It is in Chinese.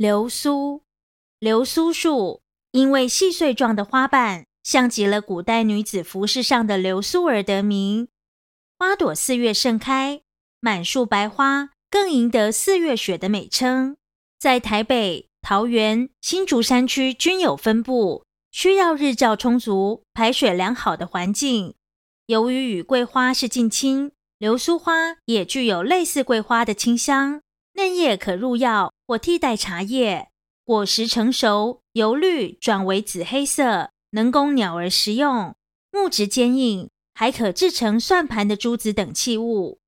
流苏，流苏树因为细碎状的花瓣像极了古代女子服饰上的流苏而得名。花朵4月盛开，满树白花更赢得4月雪的美称。在台北、桃园、新竹山区均有分布，需要日照充足、排水良好的环境。由于与桂花是近亲，流苏花也具有类似桂花的清香，嫩叶可入药或替代茶叶。果实成熟，由绿转为紫黑色，能供鸟儿食用。木质坚硬，还可制成算盘的珠子等器物。